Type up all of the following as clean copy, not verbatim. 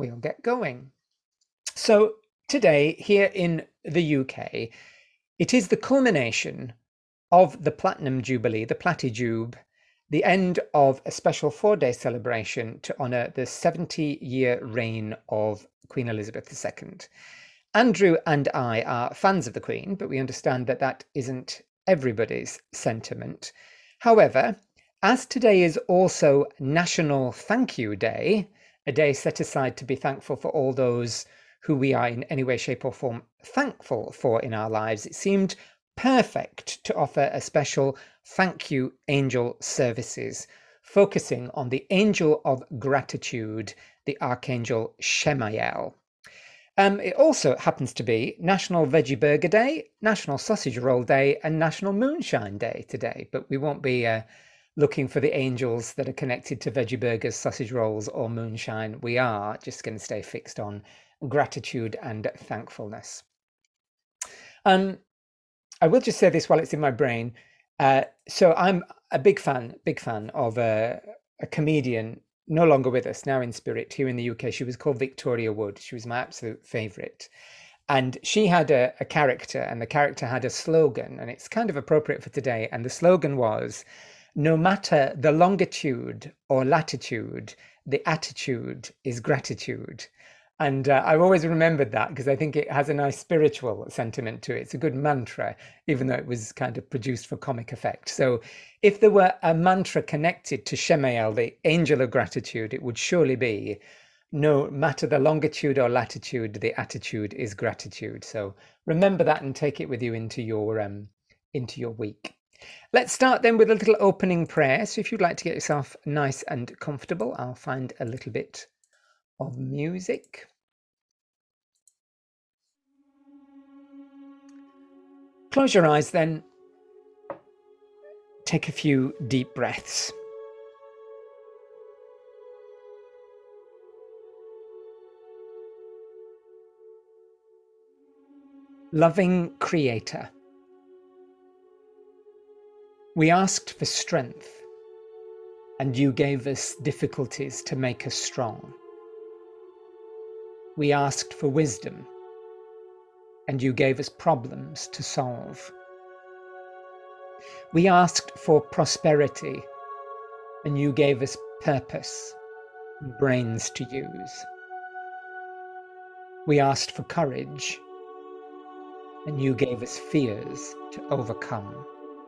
we'll get going. So today, here in the UK, it is the culmination of the Platinum Jubilee, the Plattijube, the end of a special 4-day celebration to honour the 70-year reign of Queen Elizabeth II. Andrew and I are fans of the Queen, but we understand that that isn't everybody's sentiment. However, as today is also National Thank You Day, a day set aside to be thankful for all those who we are in any way, shape or form thankful for in our lives, it seemed perfect to offer a special thank you angel services, focusing on the angel of gratitude, the Archangel Shemael. It also happens to be National Veggie Burger Day, National Sausage Roll Day, and National Moonshine Day today. But we won't be looking for the angels that are connected to veggie burgers, sausage rolls, or moonshine. We are just going to stay fixed on gratitude and thankfulness. I will just say this while it's in my brain. So I'm a big fan of a comedian no longer with us, now in spirit, here in the UK. She was called Victoria Wood. She was my absolute favourite. And she had a character, and the character had a slogan, and it's kind of appropriate for today. And the slogan was, no matter the longitude or latitude, the attitude is gratitude. And I've always remembered that because I think it has a nice spiritual sentiment to it. It's a good mantra, even though it was kind of produced for comic effect. So if there were a mantra connected to Shemael, the angel of gratitude, it would surely be, no matter the longitude or latitude, the attitude is gratitude. So remember that and take it with you into your week. Let's start then with a little opening prayer. So if you'd like to get yourself nice and comfortable, I'll find a little bit of music. Close your eyes then. Take a few deep breaths. Loving Creator, we asked for strength, and you gave us difficulties to make us strong. We asked for wisdom, and you gave us problems to solve. We asked for prosperity, and you gave us purpose and brains to use. We asked for courage, and you gave us fears to overcome.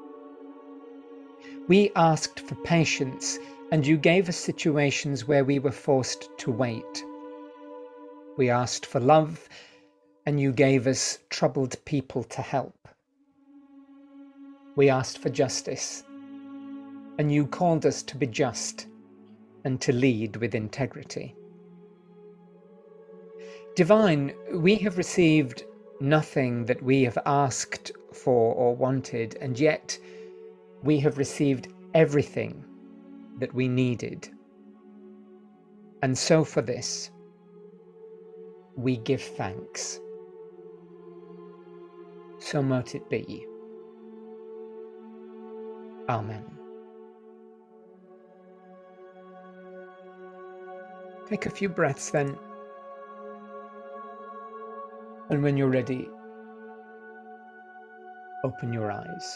We asked for patience, and you gave us situations where we were forced to wait. We asked for love, and you gave us troubled people to help. We asked for justice, and you called us to be just and to lead with integrity. Divine, we have received nothing that we have asked for or wanted, and yet we have received everything that we needed. And so for this, we give thanks. So mote it be. Amen. Take a few breaths then. And when you're ready, open your eyes.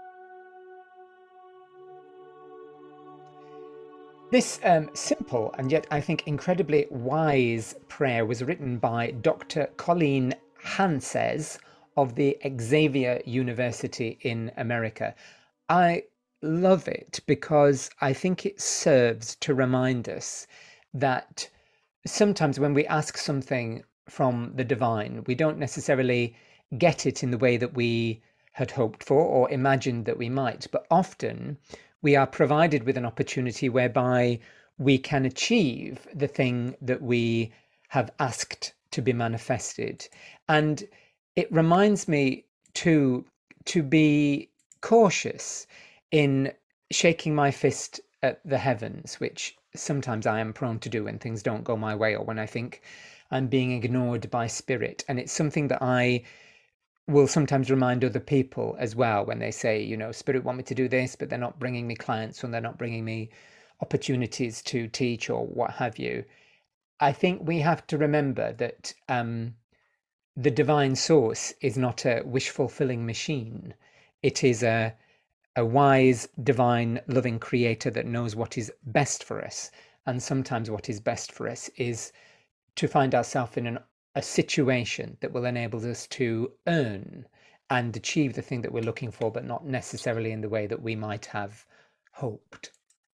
This simple and yet I think incredibly wise prayer was written by Dr. Colleen Hanses of the Xavier University in America. I love it because I think it serves to remind us that sometimes when we ask something from the divine, we don't necessarily get it in the way that we had hoped for or imagined that we might, but often we are provided with an opportunity whereby we can achieve the thing that we have asked to be manifested. And it reminds me to be cautious in shaking my fist at the heavens, which sometimes I am prone to do when things don't go my way or when I think I'm being ignored by spirit. And it's something that I will sometimes remind other people as well when they say, you know, spirit want me to do this, but they're not bringing me clients or they're not bringing me opportunities to teach or what have you. I think we have to remember that the divine source is not a wish fulfilling machine. It is a wise, divine, loving creator that knows what is best for us. And sometimes what is best for us is to find ourselves in a situation that will enable us to earn and achieve the thing that we're looking for, but not necessarily in the way that we might have hoped.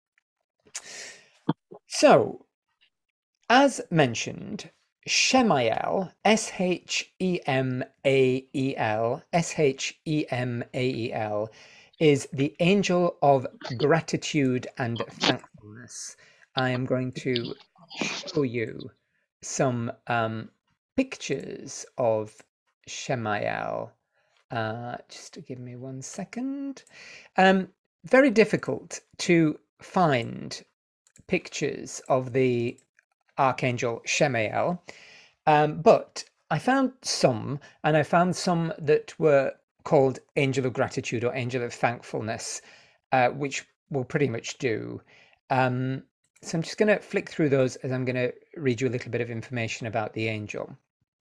So, as mentioned, Shemael, Shemael, Shemael, is the angel of gratitude and thankfulness. I am going to show you some pictures of Shemael. Just to give me 1 second. Very difficult to find pictures of the Archangel Shemael, but I found some, and I found some that were called Angel of Gratitude or Angel of Thankfulness, which will pretty much do. So I'm just going to flick through those as I'm going to read you a little bit of information about the angel.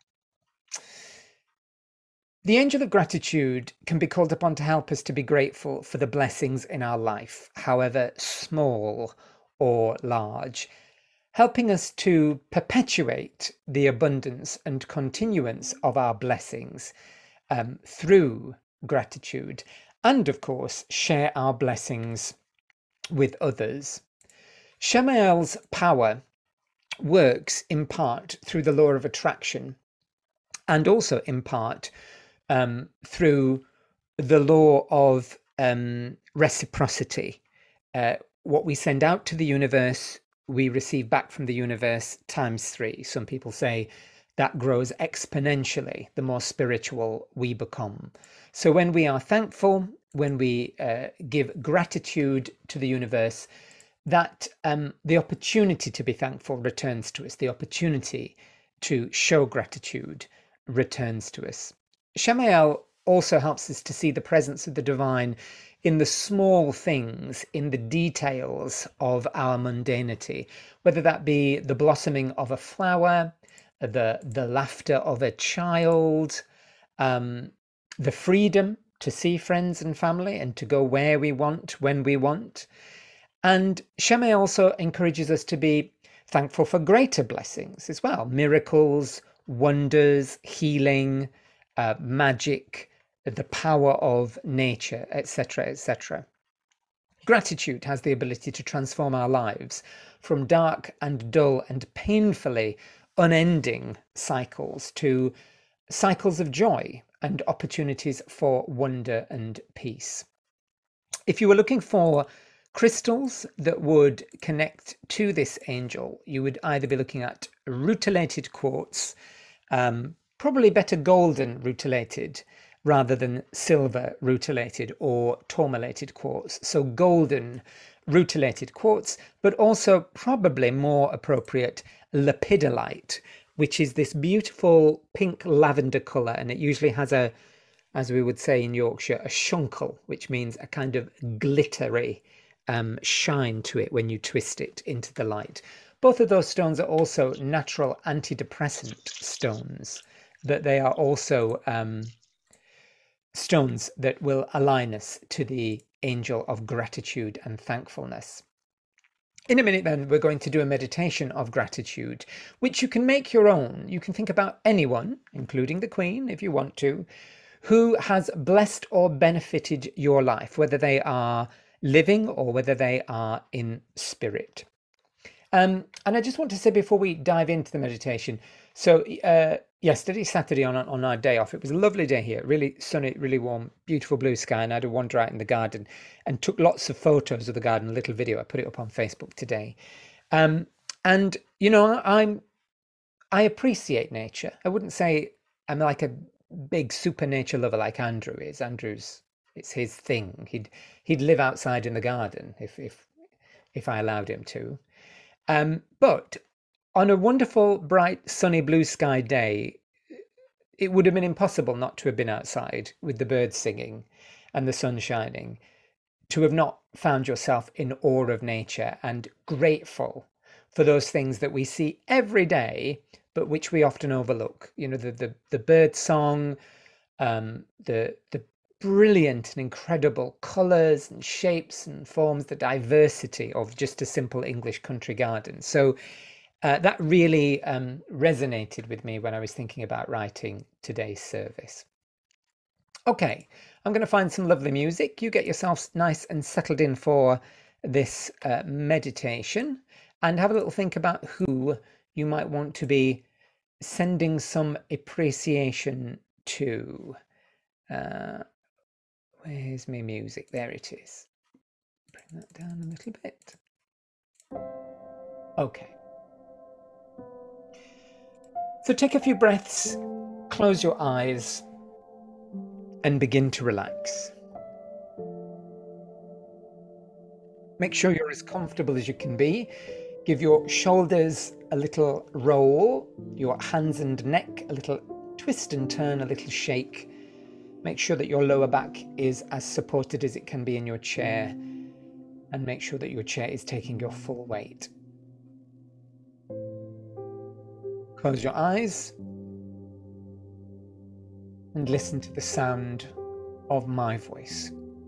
The angel of gratitude can be called upon to help us to be grateful for the blessings in our life, however small or large, helping us to perpetuate the abundance and continuance of our blessings through gratitude, and of course share our blessings with others. Shemael's power works in part through the law of attraction, and also in part through the law of reciprocity. What we send out to the universe, we receive back from the universe ×3. Some people say that grows exponentially the more spiritual we become. So when we are thankful, when we give gratitude to the universe, that the opportunity to be thankful returns to us. The opportunity to show gratitude returns to us. Shemael also helps us to see the presence of the divine in the small things, in the details of our mundanity, whether that be the blossoming of a flower, the laughter of a child, the freedom to see friends and family and to go where we want, when we want. And Shemael also encourages us to be thankful for greater blessings as well, miracles, wonders, healing, magic, the power of nature, etc., etc. Gratitude has the ability to transform our lives from dark and dull and painfully unending cycles to cycles of joy and opportunities for wonder and peace. If you were looking for crystals that would connect to this angel, you would either be looking at rutilated quartz, probably better golden rutilated rather than silver rutilated or tourmalated quartz. So golden rutilated quartz, but also probably more appropriate lepidolite, which is this beautiful pink lavender color, and it usually has a, as we would say in Yorkshire, a shuncle, which means a kind of glittery shine to it when you twist it into the light. Both of those stones are also natural antidepressant stones, that they are also stones that will align us to the angel of gratitude and thankfulness. In a minute then, we're going to do a meditation of gratitude, which you can make your own. You can think about anyone, including the Queen, if you want to, who has blessed or benefited your life, whether they are living or whether they are in spirit. And I just want to say before we dive into the meditation, so yesterday, Saturday, on our day off, it was a lovely day here, really sunny, really warm, beautiful blue sky, and I had a wander out in the garden and took lots of photos of the garden, a little video. I put it up on Facebook today. And, you know, I appreciate nature. I wouldn't say I'm like a big super nature lover like Andrew is. It's his thing. He'd live outside in the garden if I allowed him to. But on a wonderful, bright, sunny, blue sky day, it would have been impossible not to have been outside with the birds singing and the sun shining, to have not found yourself in awe of nature and grateful for those things that we see every day, but which we often overlook. You know, the bird song, the brilliant and incredible colours and shapes and forms, the diversity of just a simple English country garden. So that really resonated with me when I was thinking about writing today's service. Okay, I'm going to find some lovely music. You get yourself nice and settled in for this meditation and have a little think about who you might want to be sending some appreciation to. Where's my music? There it is. Bring that down a little bit. Okay. So take a few breaths, close your eyes, and begin to relax. Make sure you're as comfortable as you can be. Give your shoulders a little roll, your hands and neck a little twist and turn, a little shake. Make sure that your lower back is as supported as it can be in your chair, and make sure that your chair is taking your full weight. Close your eyes and listen to the sound of my voice.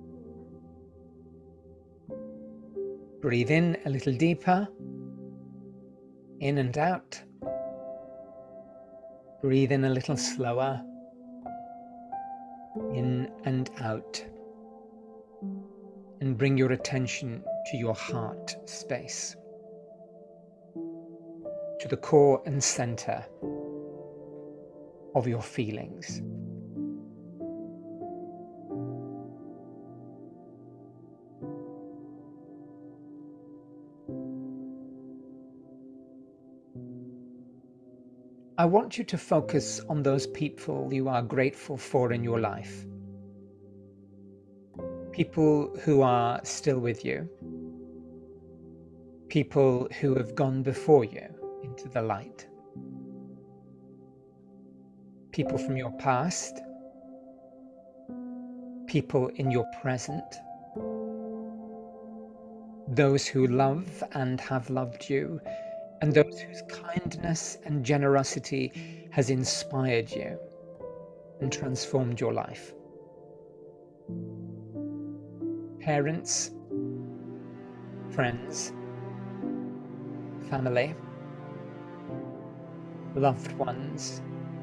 Breathe in a little deeper, in and out. Breathe in a little slower, in and out. And bring your attention to your heart space, to the core and center of your feelings. I want you to focus on those people you are grateful for in your life. People who are still with you. People who have gone before you into the light. People from your past. People in your present. Those who love and have loved you, and those whose kindness and generosity has inspired you and transformed your life. Parents, friends, family, loved ones,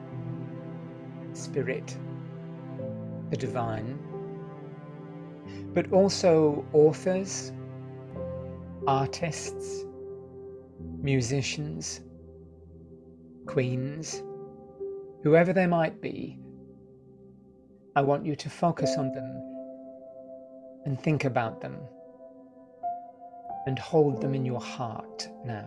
spirit, the divine, but also authors, artists, musicians, queens, whoever they might be. I want you to focus on them and think about them and hold them in your heart now.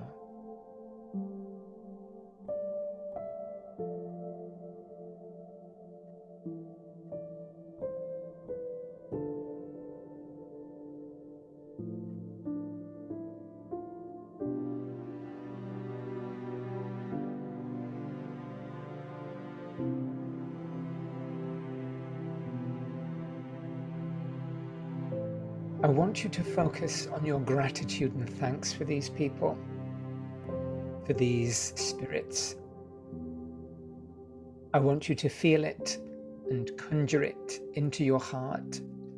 I want you to focus on your gratitude and thanks for these people, for these spirits. I want you to feel it and conjure it into your heart.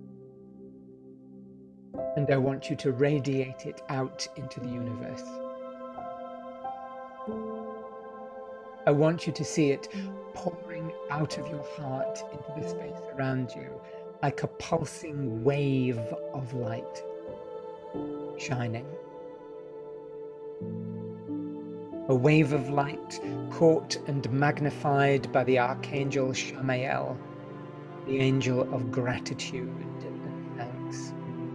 And I want you to radiate it out into the universe. I want you to see it pouring out of your heart into the space around you, like a pulsing wave of light, shining. A wave of light caught and magnified by the Archangel Shamael, the angel of gratitude and thanks.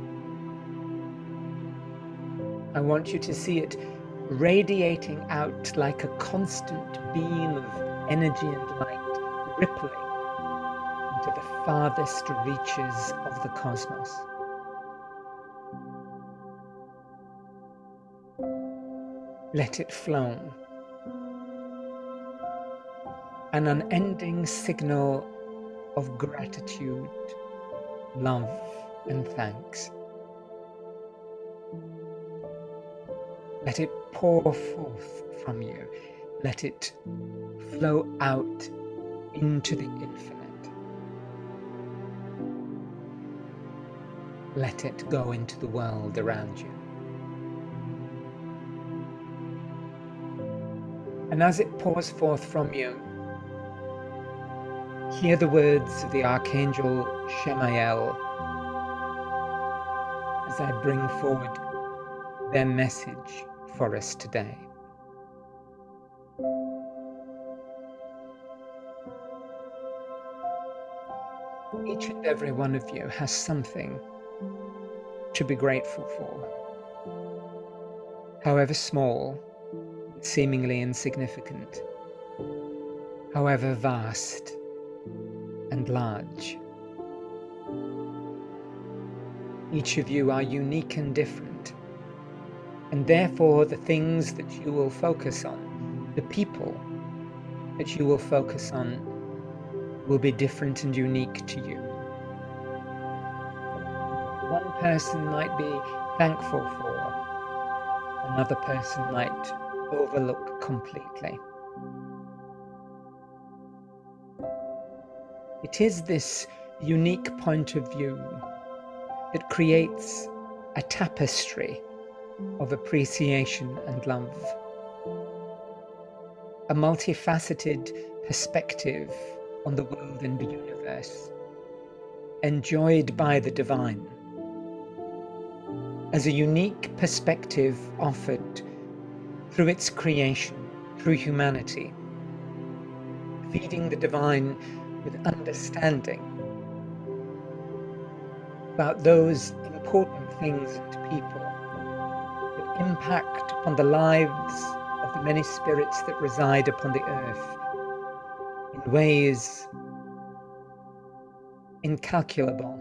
I want you to see it radiating out like a constant beam of energy and light, rippling into the farthest reaches of the cosmos. Let it flow. An unending signal of gratitude, love, and thanks. Let it pour forth from you. Let it flow out into the infinite. Let it go into the world around you. And as it pours forth from you, hear the words of the Archangel Shemael as I bring forward their message for us today. Each and every one of you has something to be grateful for, however small, seemingly insignificant, however vast and large. Each of you are unique and different, and therefore the things that you will focus on, the people that you will focus on, will be different and unique to you. One person might be thankful for, another person might overlook completely. It is this unique point of view that creates a tapestry of appreciation and love, a multifaceted perspective on the world and the universe, enjoyed by the divine, as a unique perspective offered through its creation, through humanity, feeding the divine with understanding about those important things and people that impact upon the lives of the many spirits that reside upon the earth in ways incalculable,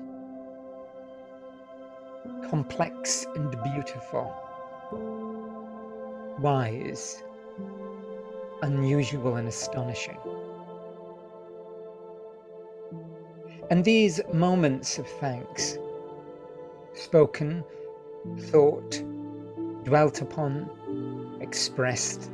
complex and beautiful, wise, unusual and astonishing. And these moments of thanks, spoken, thought, dwelt upon, expressed,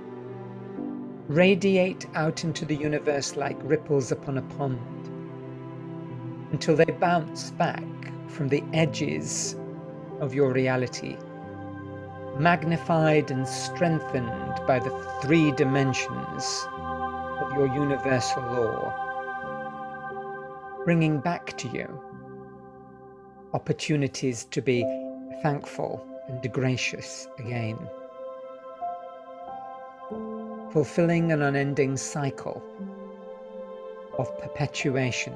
radiate out into the universe like ripples upon a pond, until they bounce back from the edges of your reality, magnified and strengthened by the 3 dimensions of your universal law, bringing back to you opportunities to be thankful and gracious again, fulfilling an unending cycle of perpetuation,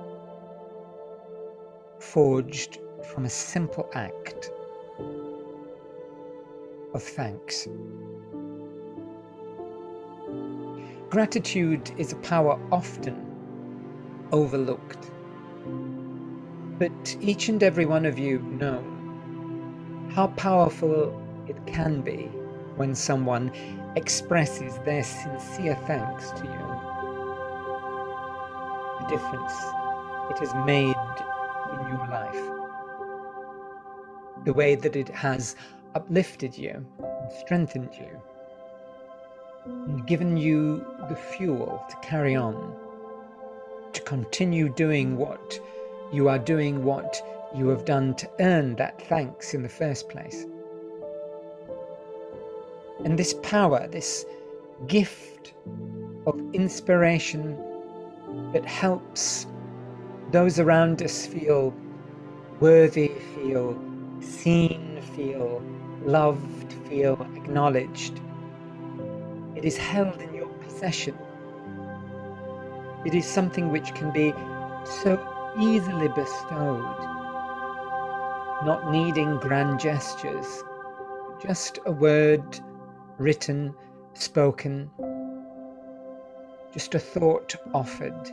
forged from a simple act of thanks. Gratitude is a power often overlooked, but each and every one of you know how powerful it can be when someone expresses their sincere thanks to you. The difference it has made in your life, the way that it has uplifted you and strengthened you and given you the fuel to carry on, to continue doing what you are doing, what you have done to earn that thanks in the first place. And this power, this gift of inspiration that helps those around us feel worthy, feel seen, feel loved, feel acknowledged. It is held in your possession. It is something which can be so easily bestowed, not needing grand gestures, just a word written, spoken, just a thought offered,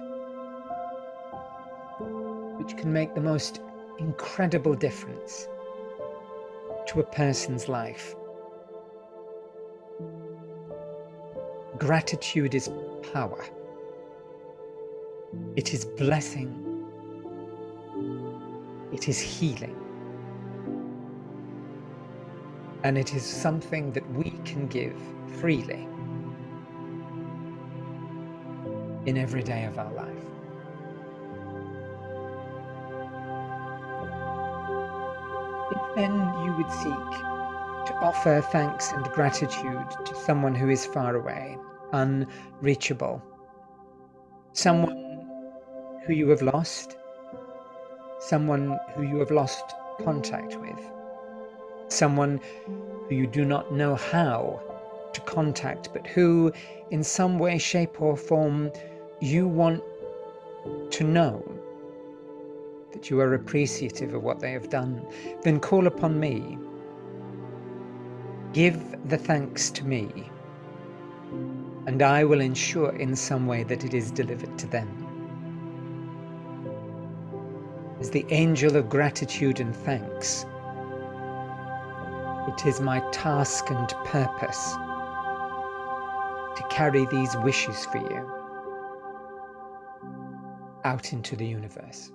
which can make the most incredible difference to a person's life. Gratitude is power. It is blessing. It is healing. and it is something that we can give freely in every day of our life. If then you would seek to offer thanks and gratitude to someone who is far away, unreachable, someone who you have lost, someone who you have lost contact with, someone who you do not know how to contact, but who in some way, shape or form you want to know that you are appreciative of what they have done, then call upon me. Give the thanks to me, and I will ensure in some way that it is delivered to them. As the angel of gratitude and thanks, it is my task and purpose to carry these wishes for you out into the universe.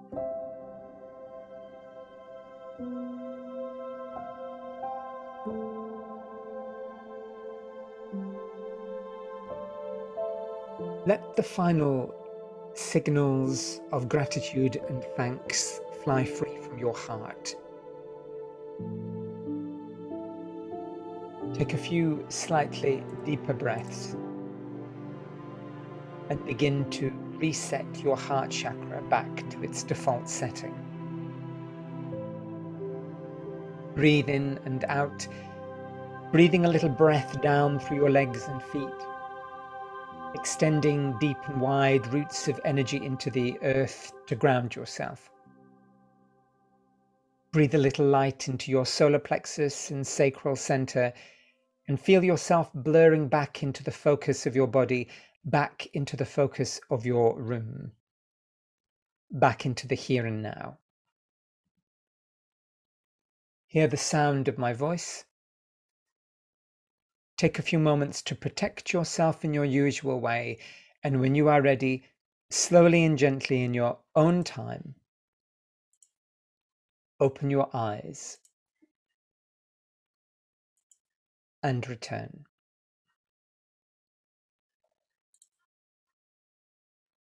Let the final signals of gratitude and thanks fly free from your heart. Take a few slightly deeper breaths and begin to reset your heart chakra back to its default setting. Breathe in and out, breathing a little breath down through your legs and feet, extending deep and wide roots of energy into the earth to ground yourself. Breathe a little light into your solar plexus and sacral center and feel yourself blurring back into the focus of your body, back into the focus of your room, back into the here and now. Hear the sound of my voice. Take a few moments to protect yourself in your usual way, and when you are ready, slowly and gently in your own time, open your eyes and return.